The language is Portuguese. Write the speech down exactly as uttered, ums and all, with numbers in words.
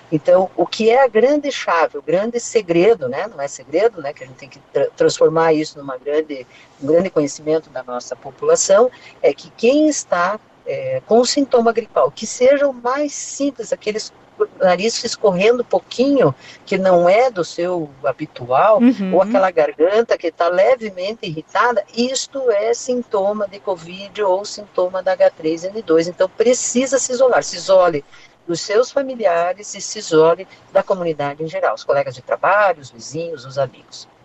Então, o que é a grande chave, o grande segredo, né, não é segredo, né, que a gente tem que tra transformar isso numa grande, um grande conhecimento da nossa população, é que quem está é, com sintoma gripal, que seja o mais simples, aqueles nariz escorrendo um pouquinho, que não é do seu habitual, ou Uhum. aquela garganta que está levemente irritada, isto é sintoma de Covid ou sintoma da H três N dois. Então, precisa se isolar. Se isole dos seus familiares e se isole da comunidade em geral, os colegas de trabalho, os vizinhos, os amigos.